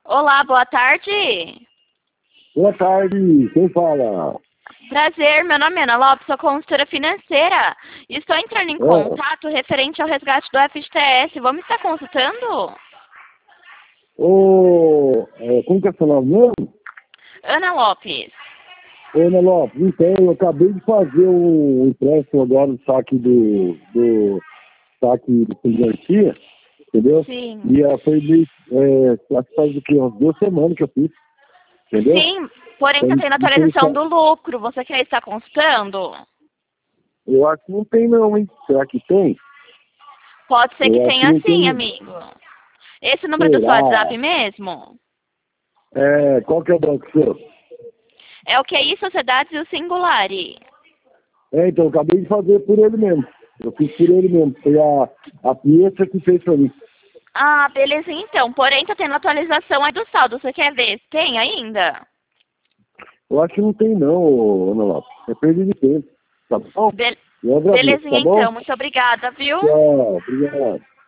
Olá, boa tarde. Boa tarde, quem fala? Prazer, meu nome é Ana Lopes, sou consultora financeira. Estou entrando em É, contato referente ao resgate do FGTS. Vamos estar consultando? como que é seu nome mesmo? Ana Lopes. Ô, Ana Lopes, então, eu acabei de fazer um empréstimo agora do saque do saque do Fundo de Garantia, entendeu? Sim. E foi acho que faz o quê? Umas 2 semanas que eu fiz, entendeu? Sim, porém está Então, tendo não tem atualização do lucro. Você quer estar consultando? eu acho que não tem não, hein? Será que tem? Pode ser que Eu acho que tenha não sim, tem. amigo. Esse número do seu Será? WhatsApp mesmo? Qual que é o banco seu? É o QI Sociedades e o Singulari. Então, eu acabei de fazer por ele mesmo. Eu fiz por ele mesmo. Foi a Pietra que fez pra mim. Ah, beleza então. Porém, tá tendo atualização aí do saldo. Você quer ver? Tem ainda? Eu acho que não tem não, Ana Lopes. É perda de tempo. Tá bom? Be Eu agradeço, Belezinha tá bom? então. Muito obrigada, viu? Tchau, obrigado.